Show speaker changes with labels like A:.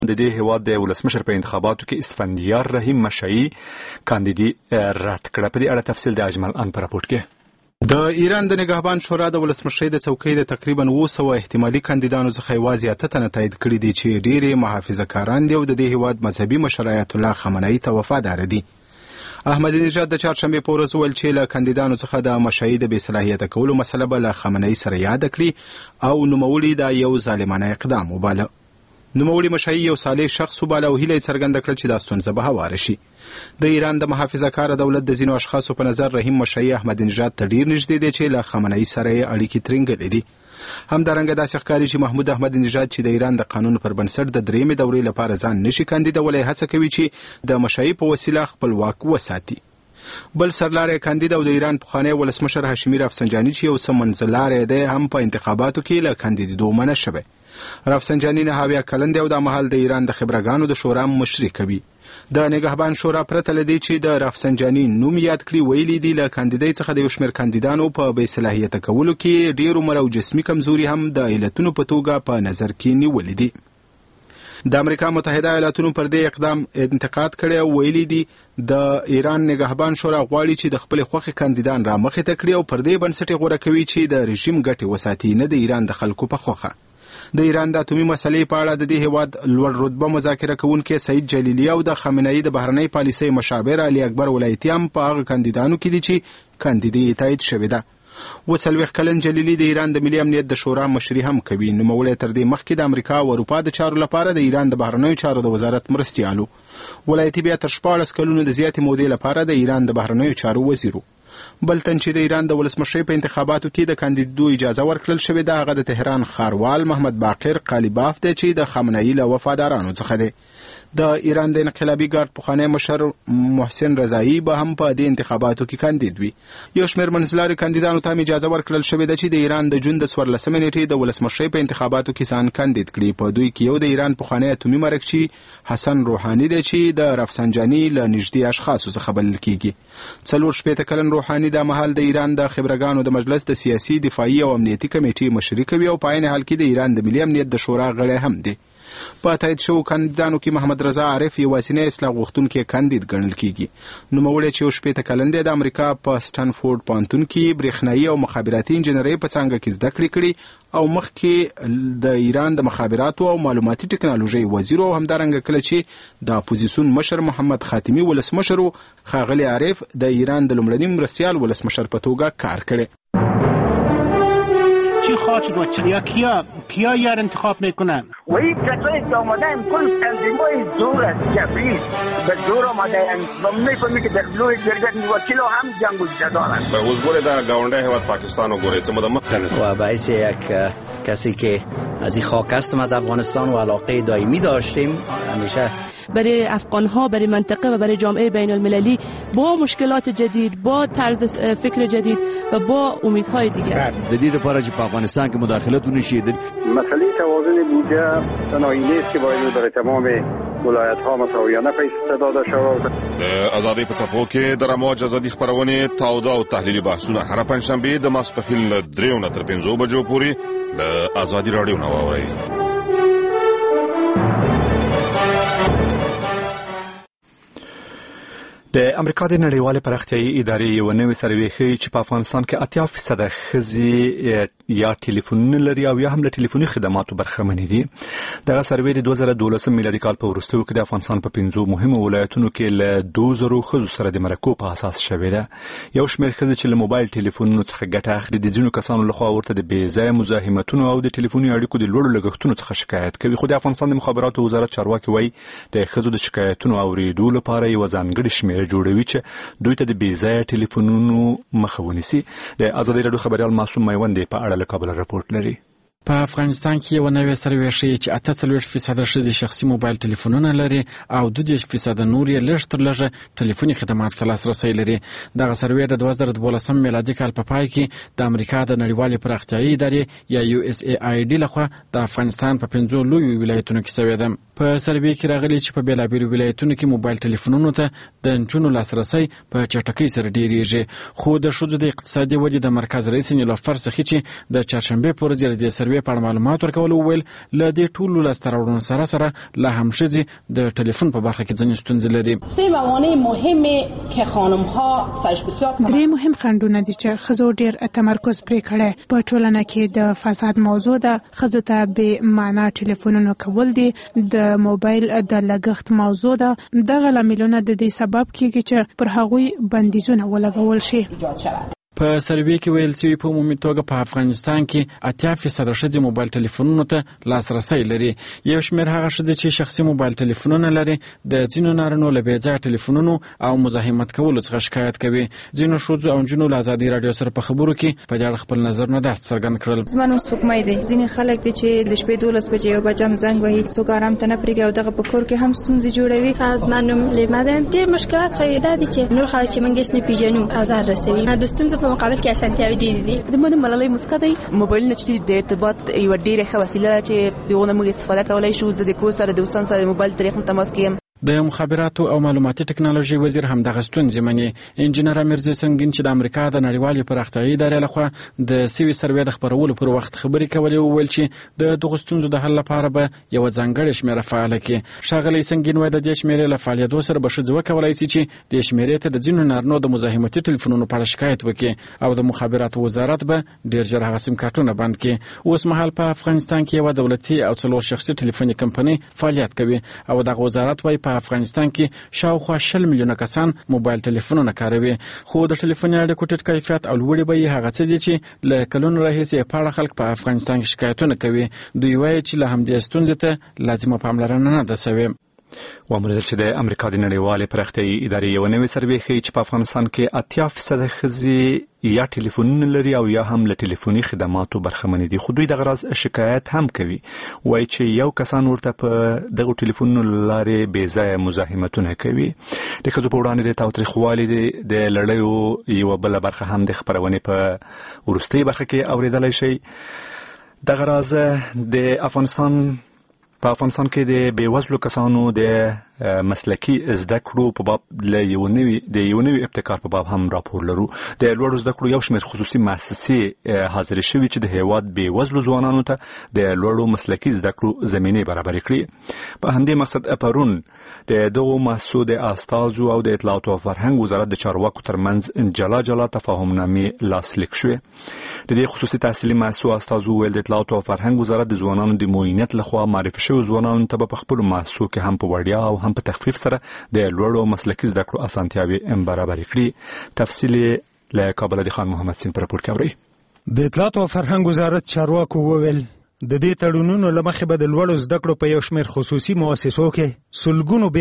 A: د دې هیواد د ولسمشر په انتخاباتو کې اسفندیار رحیم مشایي کاندیدي رد کړه. په دې اړه تفصیل د اجمل ان په راپورټ کې.
B: د ایران د نگهبان شورا د ولسمشۍ د څوکۍ د تقریبا 200 احتمالي کاندیدانو څخه یوازې 8 تنه تایید کړي دي چې ډېرې محافظه‌کاران دي او د دې هیواد مذهبي مشر آیت الله خامنه‌ای ته وفادار دي. احمدی نژاد د چهارشنبې په ورځ وویل چې له کاندیدانو څخه د مشایي د بې صلاحیته کولو مسله به له خامنه‌ای سره یاد کړي او نوموړي دا یو ظالمانه اقدام وباله. نوموړي مشایي یو صالح شخص وباله او هیله یې څرګنده کړه چې دا ستونزه به هواره شي. د ایران د محافظه‌کاره دولت د ځینو اشخاصو په نظر رحیم مشایي احمدی نژاد ته ډېر نږدې دی چې له خامنه‌ای سره یې اړیکې ترنګلې دي. همدارنګه داسې ښکاري چې محمود احمدی نژاد چې د ایران د قانون پر بنسټ د درېیمې دورې لپاره ځان نشي کاندیدولی هڅه کوي چې د مشایي په وسیله خپل واک وساتي. بل سرلاری کاندید او د ایران پخوانی ولسمشر هاشمي رفسنجاني چې یو څه منځلاری دی هم په انتخاباتو کې له کاندیدېدو منع شوی. رفسنجاني 9 کلن دی او د مهال د ایران د خبرګانو د شورا مشري کوي. د نگهبان شورا پرته له دې چې د رفسنجاني نوم یاد کړي ویلي دي له کاندیدۍ څخه د یو شمېر کاندیدانو په بې صلاحیته کولو کې ډېر عمر او جسمي کمزوري هم د علتونو په توګه په نظر کې نیولي دي. د امریکا متحده ایالاتونو پر دې اقدام انتقاد کړی او ویلي دي د ایران نگهبان شورا غواړي چې د خپل خوښې کاندیدان را مخې ته کړي او پر دې بنسټ غوره کوي چې د رژیم ګټې وساتي نه د ایران د خلکو په خوښه. د ایران د اتومي مسلې په اړه د دې هیواد لوړ رتبه مذاکره کوونکی سعید جلیلی او د خامنه‌ای د بهرنۍ پالیسۍ مشاور علي اکبر ولایتي هم په هغه کاندیدانو کې دي چې کاندیدي تایید شوې ده. 40 کلن جلیلی د ایران د ملي امنیت د شورا مشري هم کوي. نوموړی تر دې مخکې د امریکا او اروپا د چارو لپاره د ایران د بهرنیو چارو د وزارت مرستیالو. ولایتي بیا تر 14 کلونو د زیاتې مودې لپاره د ایران د بهرنیو چارو وزیرو. بل تن چې د ایران د ولسمشۍ په انتخاباتو کې د کاندیدو اجازه ورکړل شوې ده هغه د تهران ښاروال محمد باقر قالیباف دی چې د خامنه‌ای له وفادارانو څخه دی. د ایران د انقلابي ګارد پخوانی مشر محسن رضایی به هم په دې انتخاباتو کې کاندید وي. یو شمېر منځلاري کاندیدانو ته هم اجازه ورکړل شوې ده چې د ایران د جون د 14 نیټې د ولسمشۍ په انتخاباتو کې ځان کاندید کړي. په دوی کې یو د ایران پخوانی اتومي مرکچي حسن روحاني دی چې د رفسنجاني له نږدې اشخاصو څخه بلل کېږي. 40 کلن روحاني د مهال د ایران د خبرګانو د مجلس د سیاسي دفاعي او امنیتي کمیټې مشري کوي او په عین حال کې د ایران د ملي امنیت د شورا غړی هم دی. په تایید شوو کاندیدانو کې محمد رضا عارف یوازینی اصلاح غوښتونکی کاندید ګڼل کېږي. نوموړی چې 18 کلن دی د امریکا په سټنفورډ پوهنتون کې برېښنایي او مخابراتي انجنیرۍ په څانګه کې زده کړې کړي او مخکې د ایران د مخابراتو او معلوماتي ټکنالوژۍ وزیر او همدارنګه کله چې د اپوزیسیون مشر محمد خاتمي ولسمشر ښاغلی عارف د ایران د لومړني مرستیال ولسمشر په توګه کار کړی.
C: چی خواهد شد و کیا یار انتخاب میکنن؟
D: و این کسایی که آمدن کل تنظیمای زور است جبری به زور آمدن و میفهمی که در بلوی جرگت وکیل هم جنگ و جدارن.
E: به حضور در گاونده هیواد پاکستان و گوریت
F: و باعث یک کسی که از این خاک است ما در افغانستان و علاقه دائمی داشتیم همیشه
G: برای افغان‌ها برای منطقه و برای جامعه بین المللی با مشکلات جدید با طرز فکر جدید و با امیدهای دیگر
H: جدید لپاره چې په افغانستان کې مداخلتونه شیدل
I: مسئله توازن بودجه تنهایی نیست که باید برای تمام ولایت‌ها مساویانه پیش داده شود.
E: آزادی په څپو کې د رموج ازادي خبرونه تاوده او تحلیلي بحثونه هر پنځشنبه د ماسپښین له 3 تر 5 بجو پورې د آزادي رادیو نه واورئ.
A: د امریکا د نړیوالې پراختیایي ادارې یو نوې سروې ښیي چې په افغانستان کې 80% ښځې یا ټلیفونونه لري او یا هم له ټلیفوني خدماتو برخمنې دي. دغه سروې د 2012 میلادي کال په وروستیو کې د افغانستان په 5 مهمو ولایتونو کې له 2000 ښځو سره د مرکو په اساس شوې ده. یو شمېر ښځې چې له موبایل ټلیفونونو څخه ګټه اخلي د ځینو کسانو لخوا ورته د بې ځایه مزاحمتونو او د ټلیفوني اړیکو د لوړو لګښتونو څخه شکایت کوي. خو د افغانستان د مخابراتو وزارت چارواکي وایي د ښځو د شکایتونو اورېدو لپاره یو ځانګړی شمېر جوړوي چې دوی ته د بې ځایه ټلیفونونو مخه ونیسي. د ازادي راډیو خبریال معصوم میوند په اړه له کابل راپورټ لري.
J: په افغانستان کې یو نوې سروې ښیي چې 48% ښځې شخصي موبایل ټلیفونونه لري او 22% نور یې لږ تر لږه ټلیفوني خدمات ته لاسرسی لري. دغه سروې د 2012 میلادي کال په پای کې د امریکا د نړیوالې پراختیایي ادارې یا USAID لخوا د افغانستان په 5 لویو ولایتونو کې شوې ده. په سروې کې راغلي چې په بیلابیلو ولایتونو کې موبایل ټلیفونونو ته د نجونو لاسرسی په چټکۍ سره ډیریږي. خو د ښځو د اقتصادي ودې د مرکز رئیس نیلوفر سخي چې د چهارشنبې په ورځ د سروې سروې په اړه معلومات ورکول وویل له دې ټولو لاسته راوړنو سره لا هم ښځې د ټلیفون په برخه کې ځینې ستونزې لري.
K: درې مهم خنډونه دي چې ښځو ډېر تمرکز پرې کړی په ټولنه کې د فساد موضوع ده، ښځو ته بې معنا ټلیفونونه کول دي، د موبایل د لګښت موضوع ده. دغه لاملونه د دې سبب کېږي چې پر هغوی بندیزونه ولګول شي.
J: په سروې کې ویل شوي په عمومي توګه په افغانستان کې 80% ښځې موبایل ټلیفونونو ته لاسرسی لري. یو شمېر هغه ښځې چې شخصي موبایل ټلیفونونه لري د ځینو نارینو له بې ځایه ټلیفونونو او مزاحمت کولو څخه شکایت کوي. ځینو ښځو او نجونو له ازادي راډیو سره په خبرو کې په دې اړه خپل نظرونه داسې څرګند کړل.
L: زما نوم سپوږمۍ دی. ځینې خلک دي چې د شپې 12 بجې یو بجه هم زنګ وهي، څوک ارام ته نه پرېږدي او دغه په کور کې هم ستونزې جوړوي.
M: زما نوم لیما ده. ډېر مشکلات خو دا دي چې نور خلک چې موږ یې نه پېژنو آزار رسوي. د ستونزو په مقابل کې اسانتیا
N: د مونږ ملالۍ مسکا دی. موبایل نه چې د ارتباط یو ډیره ښه وسیله ده چې دغه موږ استفاده کولای شو. زه د کور سره د دوستانو سره موبایل طریقې تماس کوم.
J: د مخابراتو او معلوماتي ټکنالوژي وزیر هم دغه ستونزې مني. انجینر امیرزی سنگین چې د امریکا د نړیوالې پراختیایي ادارې لخوا د سوي سروې د خبرولو پر وخت خبرې کولې وویل چې د دغه ستونزو د حل لپاره به یو ځانګړې شمیره فعاله کړي. ښاغلی سنگین وایي د دې شمیرې له فعالیتو سره به ښځې وکولای شي چې د شمیرې ته د ځینو نارینو د مزاحمتي ټلیفونونو په اړه شکایت وکړي او د مخابراتو وزارت به ډېر ژر هغه سیم کارتونه بند کړي. اوس مهال په افغانستان کې یو دولتي او 4 شخصي ټلیفوني کمپنۍ فعالیت کوي او دغه وزارت وایي په افغانستان کې شاوخوا 60 میلیونه کسان موبایل ټلیفونونه کاروي. خو د ټلیفوني اړیکو ټیټ کیفیت او لوړې بیې هغه څه دي چې له کلونو راهیسې په اړه خلک په افغانستان کې شکایتونه کوي. دوی وایي چې له همدې ستونزې ته لازمه پاملرنه نه ده شوې.
A: ومنل چې د امریکا د نړیوالې پراختیایي ادارې یو نوې سروې ښیي چې په افغانستان کې 80% ښځې یا ټلیفونونه لري او یا هم له ټلیفوني خدماتو برخمنې دي. خو دوی دغه راز شکایت هم کوي. وایي چې یو کسان ورته په دغه ټلیفونونو لارې بې ځایه مزاحمتونه کوي. د ښځو په وړاندې د تاوتریخوالي د لړیو یوه بله برخه هم د خپرونې په وروستۍ برخه کې اورېدلی شي. دغه راز د په افغانستان کې د بېوزلو کسانو د مسلکي زده کړو په باب له یو نوي ابتکار په باب هم راپور لرو. د لوړو زده کړو یو شمېر خصوصي مؤسسې حاضرې شوي چې د هېواد بېوزلو ځوانانو ته د لوړو مسلکي زده کړو زمینې برابرې کړي. په همدې مقصد پرون د دغو مؤسسو د استازو او د اطلاعاتو او فرهنګ وزارت د چارواکو ترمنځ جلا تفاهمنامې لاسلیک شوې. د دې خصوصي تحصیلي مؤسسو استازو ویل د اطلاعاتو او فرهنګ وزارت د ځوانانو د معاینت لخوا معرفي شوي ځوانانو ته په خپلو مؤسسو کې هم په وړیا او هم په تخفیف سره د لوړو مسلکي زده کړو اسانتیاوې برابرې کړي. تفصیل له کابل د خان محمد سین پر راپور کې اورئ.
O: د اطلاعاتو او فرهنګ وزارت چارواکو وویل د دې تړونونو له مخې به د لوړو زده کړو په یو شمېر خصوصي مؤسسو کې سلګونو